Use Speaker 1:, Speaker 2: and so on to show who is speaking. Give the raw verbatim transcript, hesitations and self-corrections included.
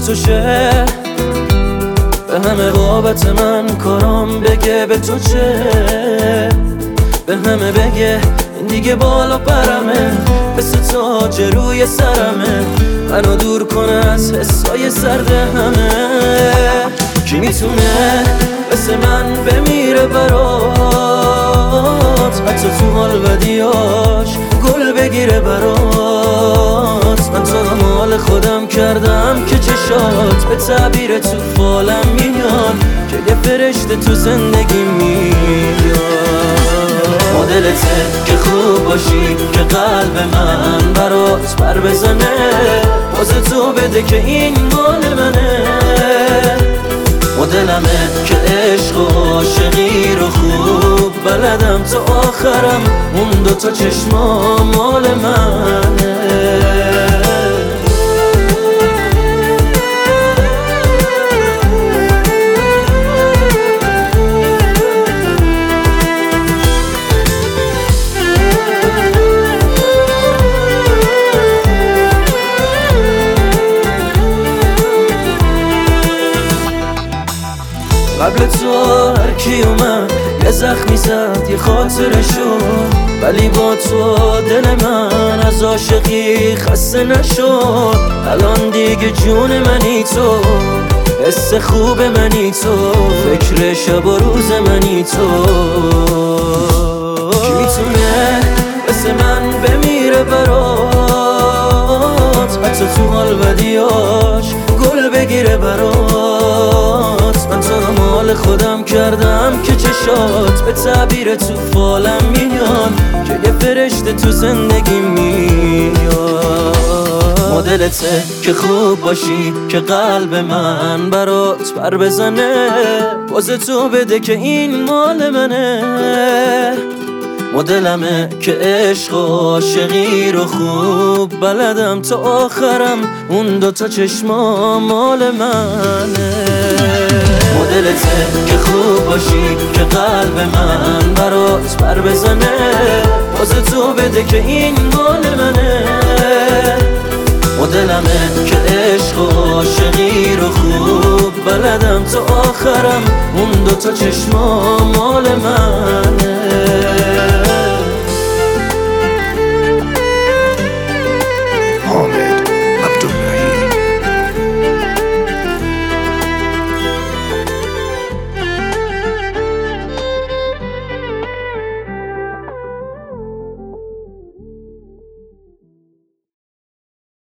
Speaker 1: تو شه، به همه بابت من کارام بگه به تو چه، به همه بگه این دیگه بالا پرمه، مثل تاج روی سرمه، منو دور کنه از حسای سرد همه. کی میتونه مثل من بمیره برات، حتی تو حال بدیاش گل بگیره برات. من تو رو مال خودم کردم که چشات به تعبیر تو فالم میان، که یه فرشته تو زندگی میاد. مدلته که خوب باشی، که قلب من برات پر بزنه، باز تو بده که این مال منه. مدلمه که عشق و عاشقی رو خوب بلدم، تا آخرم اون دوتا چشما مال منه. قبل تو هر کی اومد یه زخمی زد یه خاطرشو، ولی با تو دل من از عاشقی خسته نشد. الان دیگه جون منی تو، حس خوب منی تو، فکر شب و روز منی تو. کی میتونه مثل من بمیره برات، حتی تو حال بدیاش گل بگیره برات. من تو رو مال خودم کردم که چشات به تعبیر تو فالم میان، که یه فرشته تو زندگی میاد. مدلته که خوب باشی، که قلب من برات پر بزنه، باز تو بده که این مال منه. مدلمه که عشق و عاشقی رو خوب بلدم، تا آخرم اون دوتا چشما مال منه. مدلته که خوب باشی، که قلب من برات پر بزنه، باز تو بده که این مال منه. مدلمه که عشق و عاشقی رو خوب بلدم، تا آخرم اون دوتا چشما مال منه.